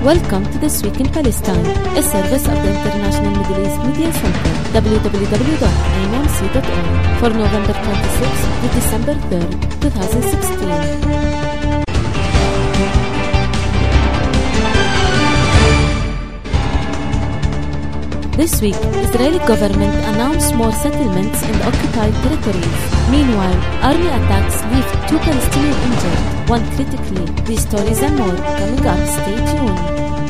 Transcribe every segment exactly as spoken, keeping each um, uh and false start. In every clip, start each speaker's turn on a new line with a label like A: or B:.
A: Welcome to This Week in Palestine, a service of the International Middle East Media Center, w w w dot i m m c dot org, for November twenty-sixth to December third, twenty sixteen. This week, Israeli government announced more settlements in the occupied territories. Meanwhile, army attacks leave two Palestinians injured, one critically. These stories and more coming up. Stay tuned.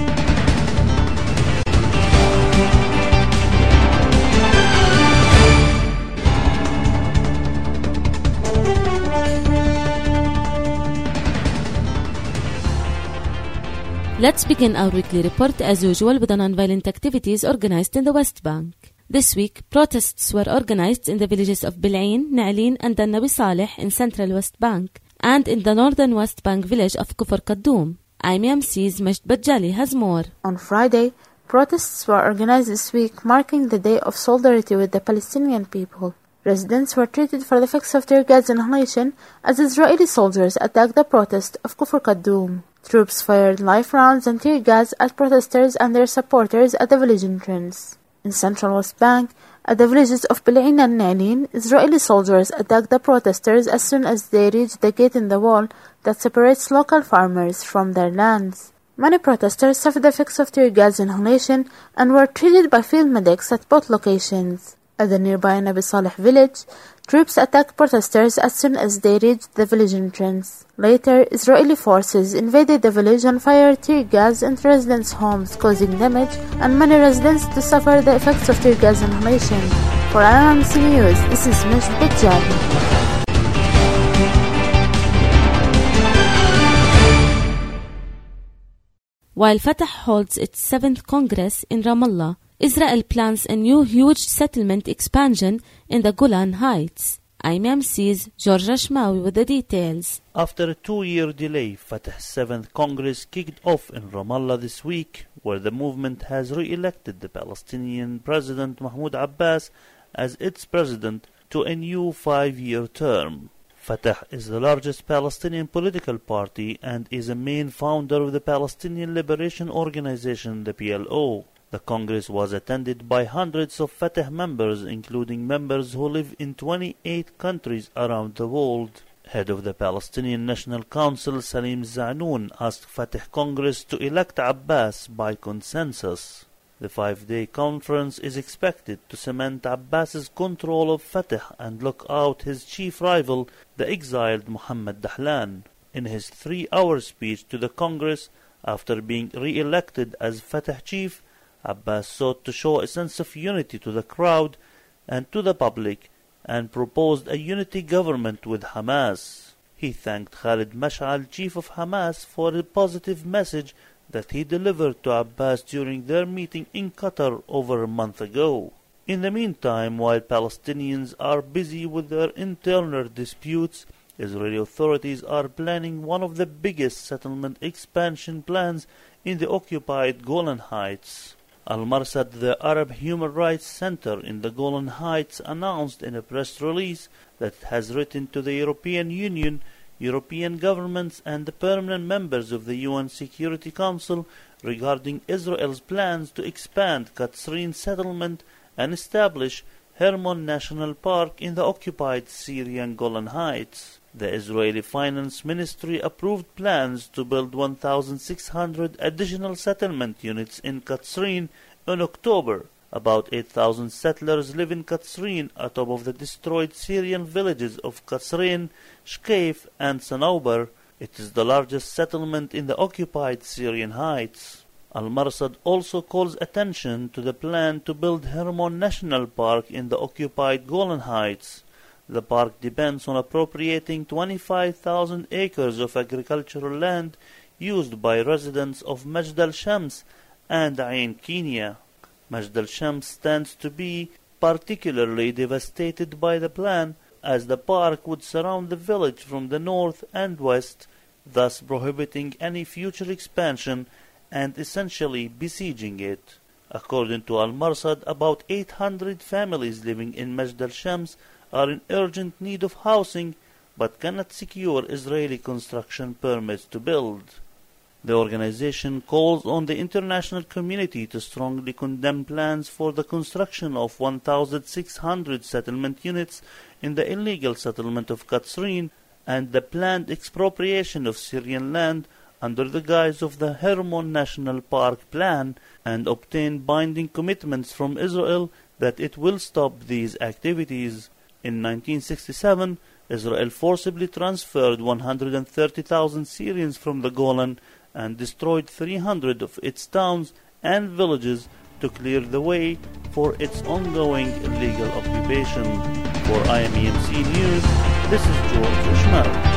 A: Let's begin our weekly report as usual with the non-violent activities organized in the West Bank. This week, protests were organized in the villages of Bil'ain, Na'alin and Dan Nabi Saleh in central West Bank and in the northern West Bank village of Kufr Kaddoum. I M M C's Majd Bajali has more.
B: On Friday, protests were organized this week marking the day of solidarity with the Palestinian people. Residents were treated for the effects of tear gas inhalation as Israeli soldiers attacked the protest of Kufr Kaddoum. Troops fired live rounds and tear gas at protesters and their supporters at the village entrance. In central West Bank, at the villages of Bil'ain and Na'alin, Israeli soldiers attacked the protesters as soon as they reached the gate in the wall that separates local farmers from their lands. Many protesters suffered the effects of tear gas inhalation and were treated by field medics at both locations. At the nearby Nabi Saleh village, troops attacked protesters as soon as they reached the village entrance. Later, Israeli forces invaded the village and fired tear gas into residents' homes, causing damage and many residents to suffer the effects of tear gas inhalation. For I M M C News, this is Majd Bajali.
A: While Fatah holds its seventh Congress in Ramallah, Israel plans a new huge settlement expansion in the Golan Heights. I M M C's George Rashmawi with the details.
C: After a two-year delay, Fatah's seventh Congress kicked off in Ramallah this week, where the movement has re-elected the Palestinian President Mahmoud Abbas as its president to a new five-year term. Fatah is the largest Palestinian political party and is a main founder of the Palestinian Liberation Organization, the P L O. The Congress was attended by hundreds of Fatah members, including members who live in twenty-eight countries around the world. Head of the Palestinian National Council, Salim Zanoun, asked Fatah Congress to elect Abbas by consensus. The five-day conference is expected to cement Abbas's control of Fatah and lock out his chief rival, the exiled Mohammed Dahlan. In his three-hour speech to the Congress, after being re-elected as Fatah chief, Abbas sought to show a sense of unity to the crowd and to the public and proposed a unity government with Hamas. He thanked Khalid Mash'al, chief of Hamas, for the positive message that he delivered to Abbas during their meeting in Qatar over a month ago. In the meantime, while Palestinians are busy with their internal disputes, Israeli authorities are planning one of the biggest settlement expansion plans in the occupied Golan Heights. Al-Marsad, the Arab Human Rights Center in the Golan Heights, announced in a press release that it has written to the European Union, European governments and the permanent members of the U N Security Council regarding Israel's plans to expand Katsrin settlement and establish Hermon National Park in the occupied Syrian Golan Heights. The Israeli Finance Ministry approved plans to build one thousand six hundred additional settlement units in Katsrin in October. About eight thousand settlers live in Katsrin atop of the destroyed Syrian villages of Katsrin, Shkeif and Sanaubar. It is the largest settlement in the occupied Syrian Heights. Al-Marsad also calls attention to the plan to build Hermon National Park in the occupied Golan Heights. The park depends on appropriating twenty-five thousand acres of agricultural land used by residents of Majd al-Shams and Ain Kenya. Majd al-Shams stands to be particularly devastated by the plan, as the park would surround the village from the north and west, thus prohibiting any future expansion and essentially besieging it. According to Al-Marsad, about eight hundred families living in Majd al-Shams are in urgent need of housing but cannot secure Israeli construction permits to build. The organization calls on the international community to strongly condemn plans for the construction of one thousand six hundred settlement units in the illegal settlement of Katsrin and the planned expropriation of Syrian land under the guise of the Hermon National Park Plan, and obtain binding commitments from Israel that it will stop these activities. In nineteen sixty-seven, Israel forcibly transferred one hundred thirty thousand Syrians from the Golan and destroyed three hundred of its towns and villages to clear the way for its ongoing illegal occupation. For I M E M C News, this is George Ishmael.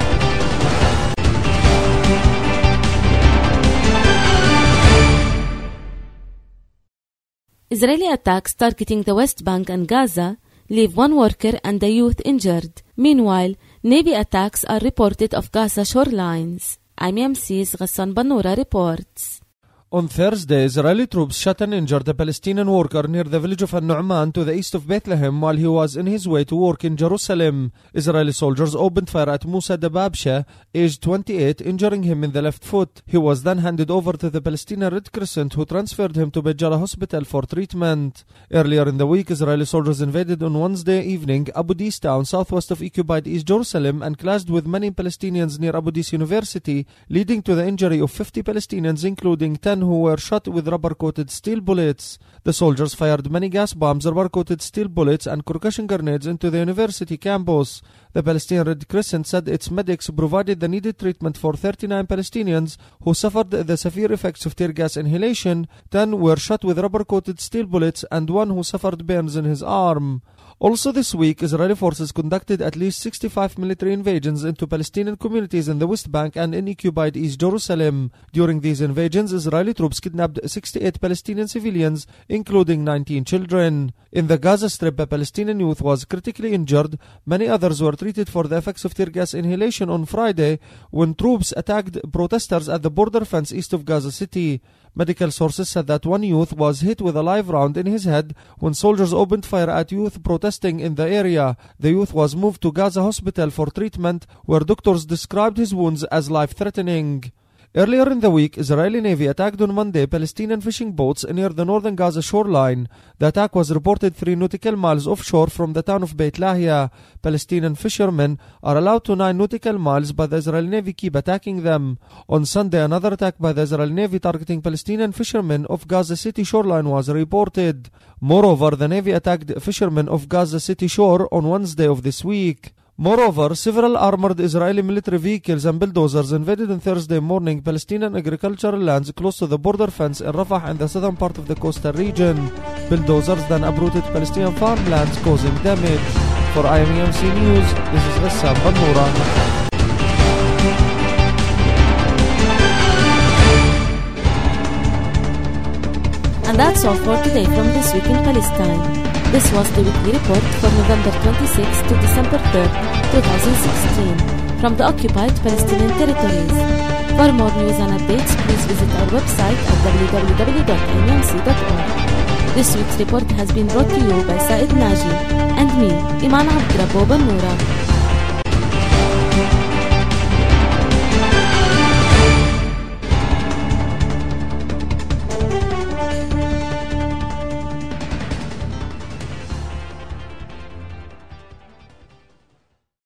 A: Israeli attacks targeting the West Bank and Gaza leave one worker and a youth injured. Meanwhile, Navy attacks are reported off Gaza shorelines. I M E M C's Ghassan Bannoura reports.
D: On Thursday, Israeli troops shot and injured a Palestinian worker near the village of An-Nu'man to the east of Bethlehem while he was in his way to work in Jerusalem. Israeli soldiers opened fire at Musa Dababsha, aged twenty-eight, injuring him in the left foot. He was then handed over to the Palestinian Red Crescent, who transferred him to Beit Jala Hospital for treatment. Earlier in the week, Israeli soldiers invaded on Wednesday evening Abu Dis town, southwest of occupied East Jerusalem, and clashed with many Palestinians near Abu Dis University, leading to the injury of fifty Palestinians, including ten who were shot with rubber-coated steel bullets. The soldiers fired many gas bombs, rubber-coated steel bullets, and concussion grenades into the university campus. The Palestinian Red Crescent said its medics provided the needed treatment for thirty-nine Palestinians who suffered the severe effects of tear gas inhalation, ten were shot with rubber-coated steel bullets, and one who suffered burns in his arm. Also this week, Israeli forces conducted at least sixty-five military invasions into Palestinian communities in the West Bank and in occupied East Jerusalem. During these invasions, Israeli troops kidnapped sixty-eight Palestinian civilians, including nineteen children. In the Gaza Strip, a Palestinian youth was critically injured. Many others were treated for the effects of tear gas inhalation on Friday when troops attacked protesters at the border fence east of Gaza City. Medical sources said that one youth was hit with a live round in his head when soldiers opened fire at youth protesting in the area. The youth was moved to Gaza Hospital for treatment, where doctors described his wounds as life-threatening. Earlier in the week, Israeli Navy attacked on Monday Palestinian fishing boats near the northern Gaza shoreline. The attack was reported three nautical miles offshore from the town of Beit Lahia. Palestinian fishermen are allowed to nine nautical miles, but the Israeli Navy keep attacking them. On Sunday, another attack by the Israeli Navy targeting Palestinian fishermen off Gaza City shoreline was reported. Moreover, the Navy attacked fishermen off Gaza City shore on Wednesday of this week. Moreover, several armored Israeli military vehicles and bulldozers invaded on Thursday morning Palestinian agricultural lands close to the border fence in Rafah and the southern part of the coastal region. Bulldozers then uprooted Palestinian farmlands, causing damage. For I M E M C News, this is Ghassan Bannoura.
A: And that's all for today from This Week in Palestine. This was the weekly report from November twenty-sixth to December third, twenty sixteen, from the occupied Palestinian territories. For more news and updates, please visit our website at w w w dot i m e m c dot org. This week's report has been brought to you by Said Naji and me, Iman Abdrabo Bannoura.